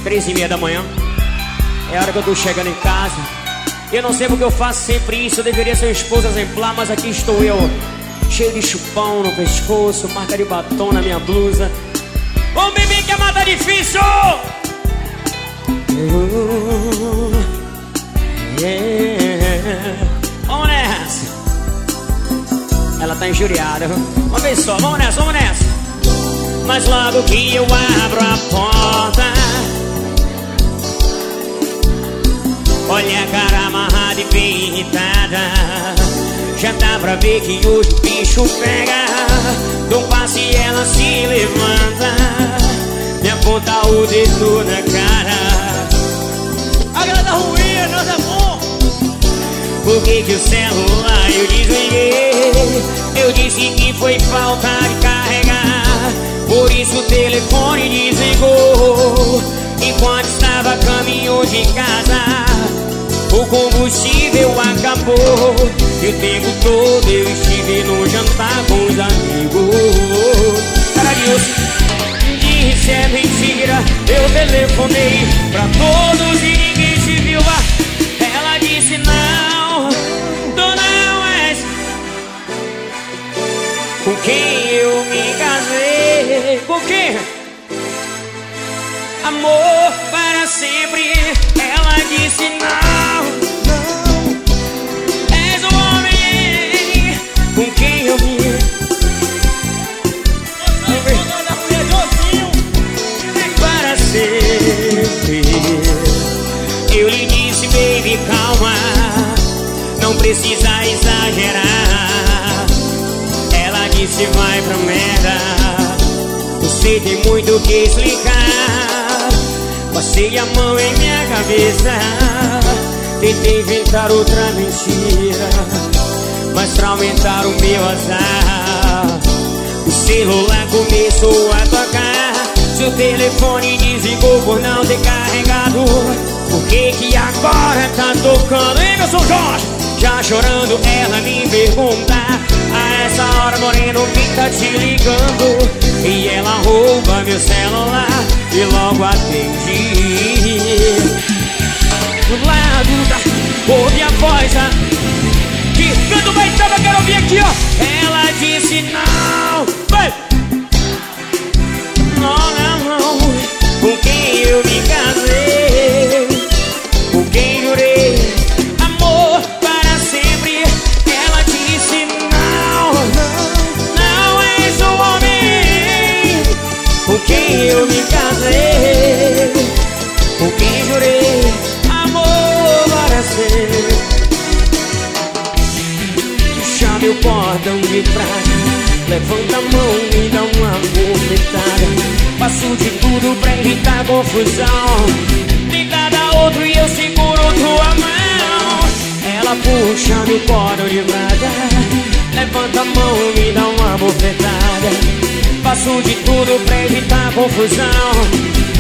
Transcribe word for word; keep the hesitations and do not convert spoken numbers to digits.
Três e meia da manhã. É a hora que eu tô chegando em casa. Eu não sei porque eu faço sempre isso. Eu deveria ser uma esposa exemplar, mas aqui estou eu, cheio de chupão no pescoço, marca de batom na minha blusa. Vamos beber que a mata é difícil! Uh, yeah. Vamos nessa. Ela tá injuriada. Uma vez só, vamos nessa, vamos nessa. Mas logo que eu abro a porta, olha a cara amarrada e bem irritada. Já dá pra ver que hoje o bicho pega. Dou um passo e ela se levanta, me aponta o dedo na cara. Agrada ruim, nós é bom. Por que que o celular eu desliguei? Eu disse que foi falta de carregar, por isso o telefone desligou. Enquanto estava a caminho de casa, o combustível acabou. E o tempo todo eu estive no jantar com os amigos. Cara de osso, disse é mentira. Eu telefonei pra todos e ninguém se viu lá. Ela disse não, tu não és com quem eu me casei. Com quem? Amor para sempre. Ela disse não, não, és o homem com quem eu me para sempre. Eu lhe disse, baby, calma, não precisa exagerar. Ela disse, vai pra merda, você tem muito o que explicar. Passei a mão em minha cabeça, tentei inventar outra mentira, mas pra aumentar o meu azar, o celular começou a tocar. Seu telefone desligou por não ter carregado. Por que que agora tá tocando? Hein, meu São Jorge? Já chorando ela me pergunta, a essa hora moreno quem tá te ligando? E ela rouba meu celular e logo atendi. Do lado da, ouve a voz a... que canto bem, então eu quero ouvir aqui, ó. Ela disse não, vai. Não, não, não, com quem eu me casei, com quem jurei amor para sempre. Ela disse não, não, não és o homem com quem eu me casei, com quem jurei amor para sempre. Chame o cordão de prata, levanta a mão e dá uma bofetada. Faço de tudo pra evitar confusão, tem cada outro e eu seguro tua mão. Ela puxa meu cordão de prata, levanta a mão e me dá uma bofetada. Faço de tudo pra evitar confusão,